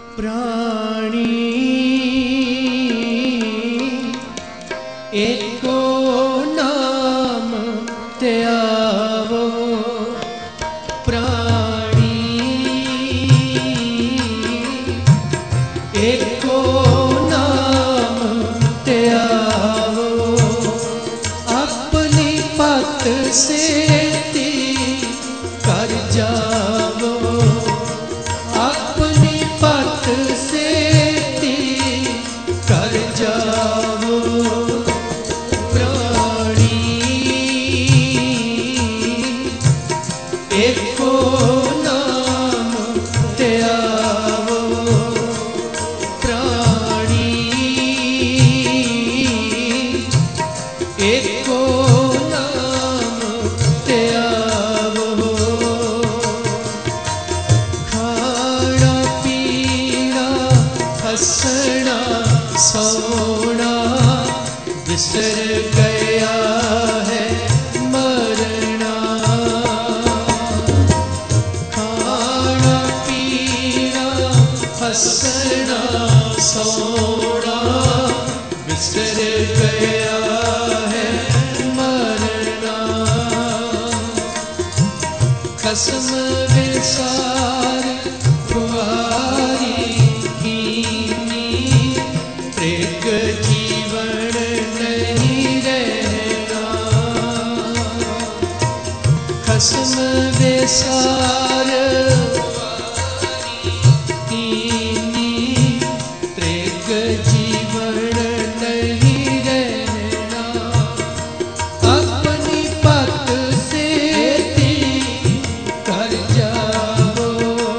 प्राणी एको नाम त्यावो, प्राणी एको नाम त्यावो, अपनी पत सेती कर जावो, अपनी पत सेती कर जावो, प्राणी एको नाम त्यावो, प्राणी एको नाम त्यावो, खाना पीना हंसना सोना बिसर गया है मरना, खाना पीना हंसना सोना बिसर गया है मरना, कसम विसार कुआरी कीनी, प्रेग जीवन नहीं रहना, कसम विसार कीनी, प्रेग जीवन नहीं रहना, अपनी पत सेती कर जावो,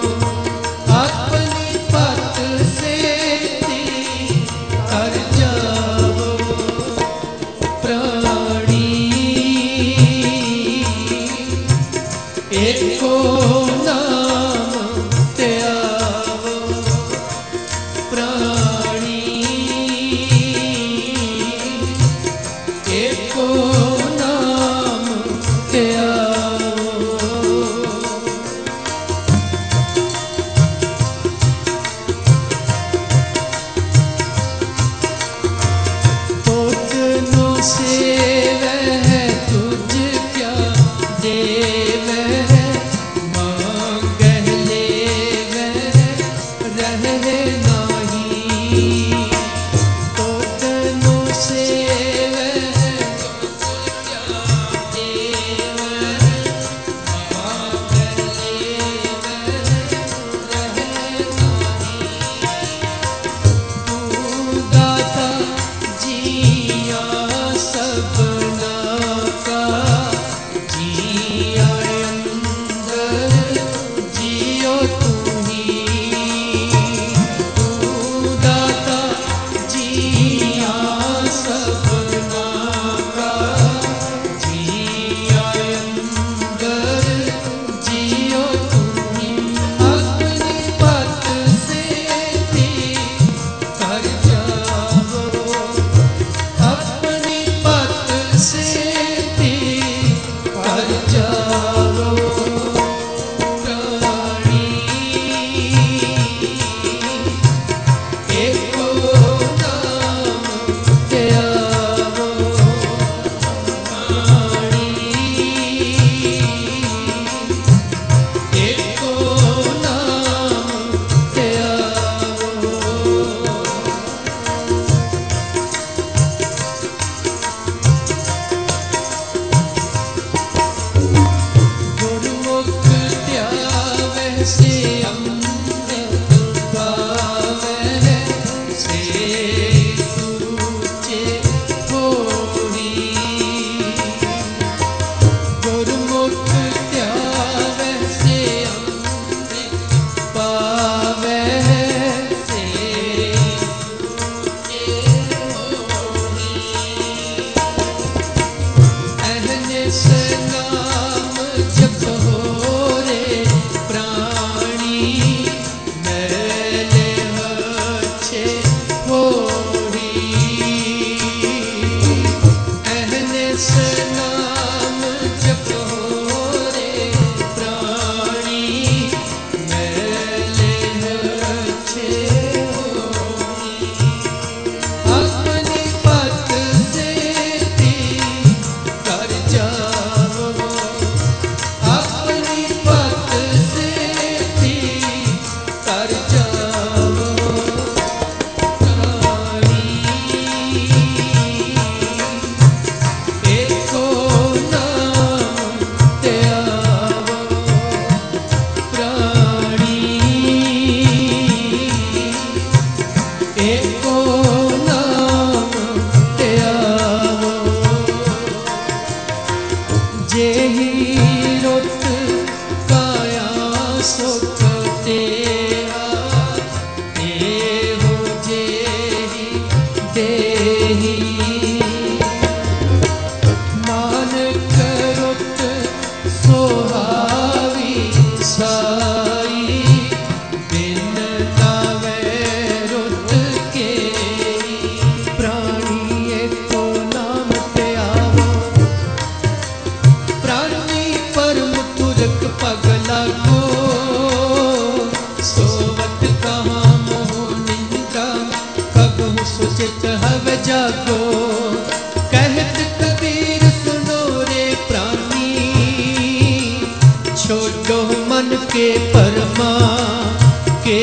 अपनी पत सेती कर जावो, प्राणी एको नाम त्यावो, प्राणी एको नाम त्यावो। पोतनो सेवह तुझ क्या देवह, मांगह लेवह रहे नाही, पोतनो सेवह तुझ क्या देवह, मांगह लेवह रहे नाही, तू दाता जिया सबना का, जिया अंदर जियो तू ही, तू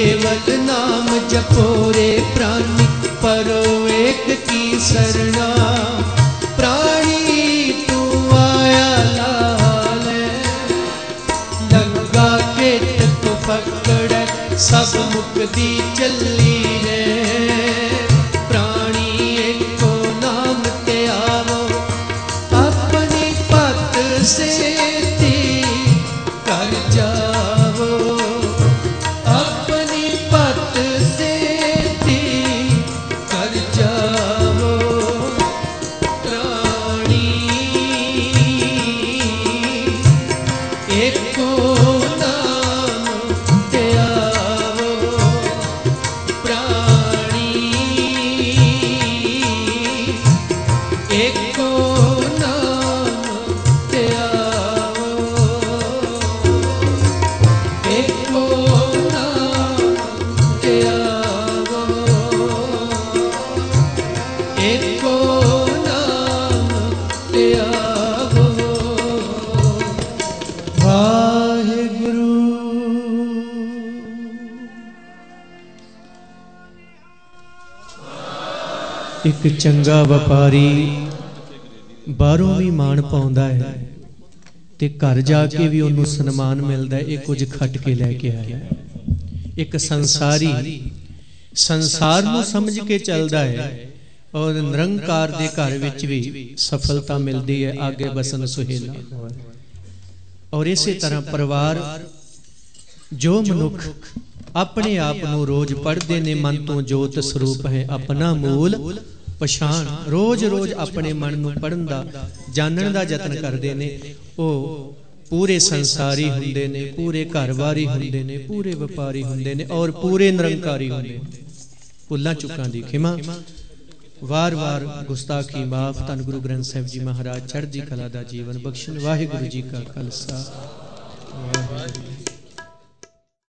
केवल नाम जपो रे प्राणी, परो एक की शरणा। प्राणी तू आया लाल, लगा के तो पकड़ सब मुक्ति चली रे। प्राणी एको नाम ते आवो, अपनी पत से कर जावो, अपनी पत से कर जावो। प्राणी एको नाम ते आवो, प्राणी एको नाम ते आवो, एको नाम ते आवो, एको नाम ते आवो। वाहिगुरु। एक चंगा व्यापारी बाहरों भी मान पाउंदा है ते घर जाके भी उन्होंने सन्मान मिलता है। ये कुछ खट के लैके आया। एक संसारी संसार नूं समझ के चलता है और निरंकार दे घर विच भी सफलता मिलती है, आगे बसन सुहेला। और इसी तरह परिवार जो मनुख अपने आप नूं रोज पढ़ते ने, मन तो जोत स्वरूप है अपना मूल पछाण, रोज रोज अपने मन नूं पढ़न दा जानन दा यतन करते ने, वो पूरे संसारी हुंदे ने, पूरे घरवारी हुंदे ने, पूरे व्यापारी हुंदे ने और पूरे निरंकारी हुंदे ने। भुल्लां चुकां दी खिमा, वार वार गुस्ताखी माफ। धन गुरु ग्रंथ साहिब जी महाराज चढ़दी कला दा जीवन बख्शण। वाहिगुरु जी का खालसा, वाहिगुरु।